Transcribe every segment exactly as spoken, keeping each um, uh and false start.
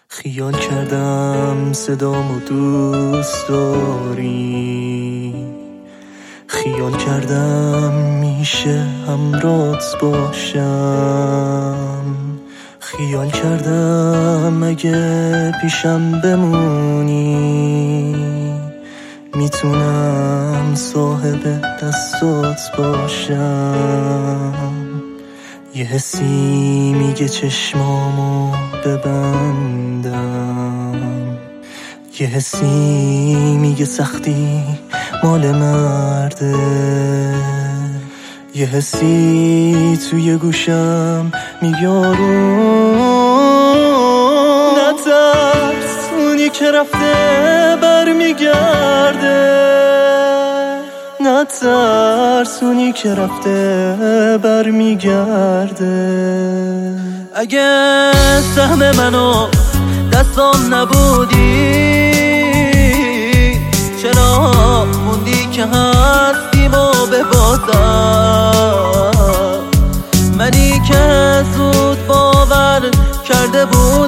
خیال کردم صدامو دوست داری، خیال کردم میشه همراهت باشم، خیال کردم اگه پیشم بمونی میتونم صاحب دستات باشم. یه حسی میگه چشمامو ببندم، یه حسی میگه سختی مال مرده، یه حسی توی گوشم میگه آروم نترس، اونی که رفته برمیگرده، نترس اونی که رفته برمیگرده. اگه سهم منو دستام نبودی چرا موندی که هستیم و ببازم؟ منی که زود باور کرده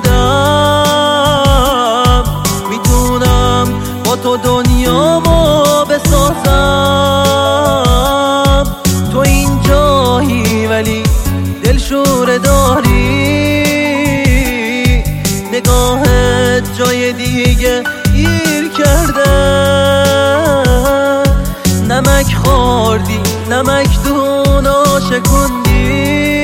بودم میتونم با تو دنیامو بسازم. تو این جایی ولی دلشوره داری، نگاهت جای دیگه گیر کرده. نمک خوردی نمک دونا شکوندی،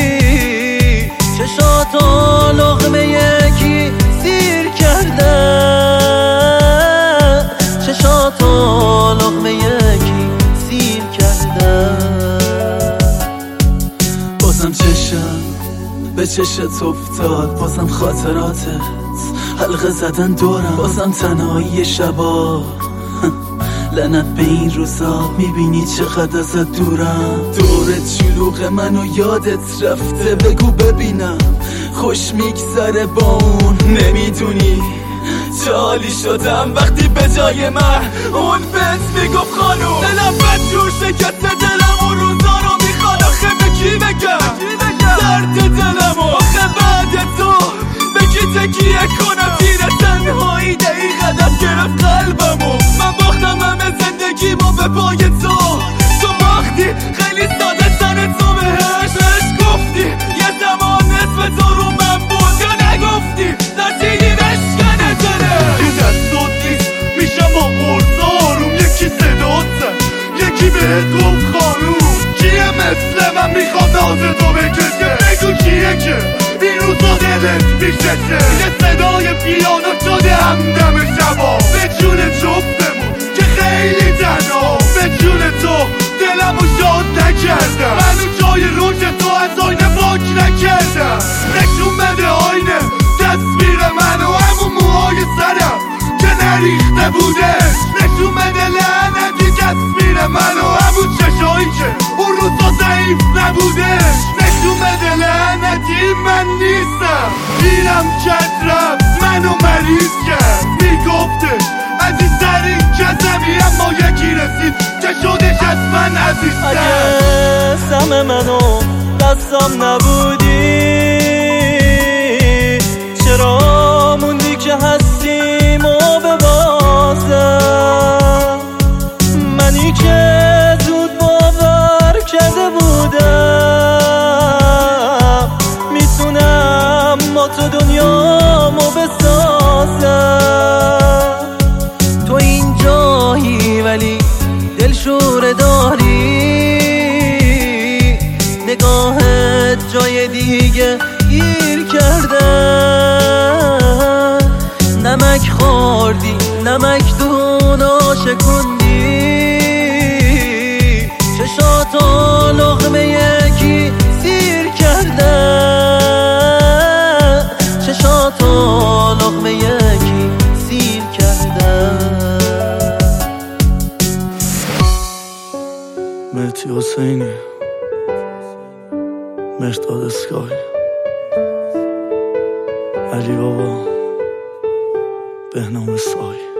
چشاتو لقمه یکی سیر کرده، چشاتو لقمه یکی سیر کرده. بازم چشم به چشت افتاد، بازم خاطراتت حلقه زدن دورم، بازم تنهایی شبا لعنت به این روزا، میبینی چقدر ازت دورم. دورت شلوغ منو یادت رفته، بگو ببینم خوش میگذره با اون. نمیدونی چه حالی شدم وقتی به جای من اون بهت میگفت خانوم. دلم بد جور شکست دلم و روزا رو میخواد، آخه به کی بگم درد دلم و آخه بعد تو به کی تکیه کنم؟ تیر تنهایی دقیقه دست گرفت قلبمو، من باختم همه زندگیمو به پای تو. تو باختی خیلی ساده سر تو بهش بهش گفتی، یه زمان نصف تو رو من بود یا نگفتی نرسیدی بشکنه دله. یه دستات نیست میشم با قرصاروم، یکی صدات زد یکی بهت گفت خانوم. کیه مثل من میخواد ناز تو بکشه؟ بگو کیه که این روزا دلت میششه؟ یه صدای پیانو شده همدم شبا، به جون جفتمون که خیلی تنها، به جون تو دلمو شاد نکردم، منو جای روش تو از آینه پاک نکردم. نشون بده آینه تصویر منو، همون موهای سرم که نریخته بودش. نشون بده لعنتی تصویر منو، همون چشایی که اون روزا ضعیف نبودش. نشون بده لعنتی من نیستم، گیرم کت رفت منو مریض کرد، میگفتش عزیزترین کسمی اما یکی رسید که شدش از من عزیزتر. اگه سهم منو دستم نبودی چرا موندی که هستیم و ببازم؟ منی که زود باور کرده بودم میتونم با تو دنیامو بسازم. تو این جایی ولی دلشوره داری، نگاهت جای دیگه گیر کرده. نمک خوردی نمک دونا شکوندی، چشاتو لقمه یکی سیر کرده، چشاتو لقمه یکی سیر کرده. مهدی حسینی، مرداد اسکای، علی بابا، بهنام سای.